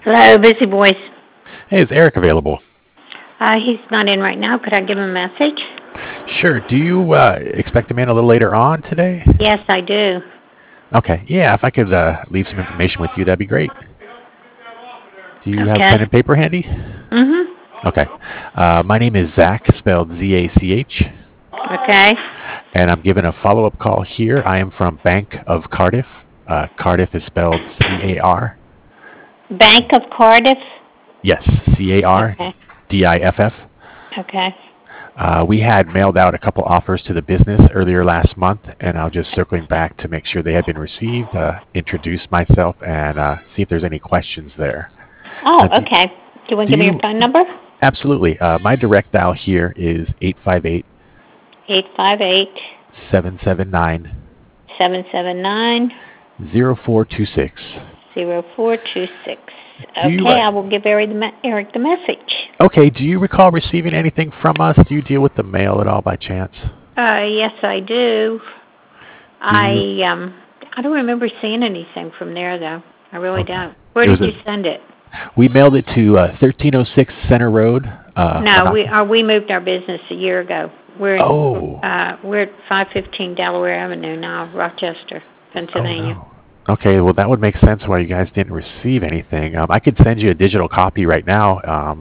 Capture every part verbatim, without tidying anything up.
Hello, Busy Boys. Hey, is Eric available? Uh, he's not in right now. Could I give him a message? Sure. Do you uh, expect him in a little later on today? Yes, I do. Okay. Yeah, if I could uh, leave some information with you, that'd be great. Do you have Okay. pen and paper handy? Mm-hmm. Okay. Uh, my name is Zach, spelled Z A C H, Okay. and I'm given a follow-up call here. I am from Bank of Cardiff. Uh, Cardiff is spelled C A R. Bank of Cardiff. Yes, C A R Okay. D I F F. Okay. Uh, we had mailed out a couple offers to the business earlier last month, and I was just circling back to make sure they had been received, uh, introduce myself, and uh, see if there's any questions there. Oh, Uh, do, okay. Do you want do to give me your you phone number? Absolutely. Uh, my direct dial here is eight five eight, Eight five eight seven seven nine, seven seven nine zero four two six. zero four two six. Do you, Okay, uh, I will give Eric the, me- Eric the message. okay, do you recall receiving anything from us? Do you deal with the mail at all by chance? Uh, yes, I do. Do you? I um, I don't remember seeing anything from there though. I really Okay. don't. Where It was did you a, send it? we mailed it to uh, thirteen oh six Center Road. Uh, No, we Monoc- uh, we moved our business a year ago. We're in, oh, uh, we're at five fifteen Delaware Avenue now, Rochester, oh Pennsylvania. no. Okay, well that would make sense why you guys didn't receive anything. Um, I could send you a digital copy right now, um,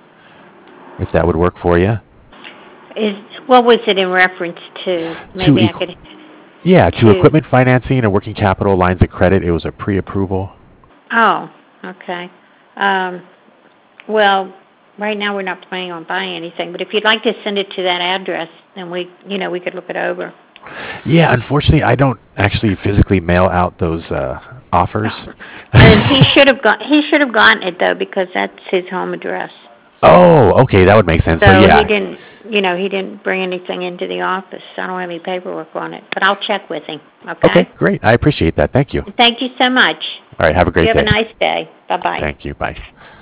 if that would work for you. Is what was it in reference to? To Maybe I equ- could yeah, to to. equipment financing and working capital lines of credit. It was a pre-approval. Oh, okay. Um, well, right now we're not planning on buying anything, but if you'd like to send it to that address, then we, you know, we could look it over. Yeah, unfortunately, I don't actually physically mail out those uh, offers. Oh. And he should have got he should have gotten it though because that's his home address. Oh, okay, that would make sense. So So he yeah. didn't, you know, he didn't bring anything into the office. I don't have any paperwork on it, but I'll check with him. Okay, Okay. great. I appreciate that. Thank you. Thank you so much. All right, have a You great have a day. nice day. Bye bye. Thank you. Bye.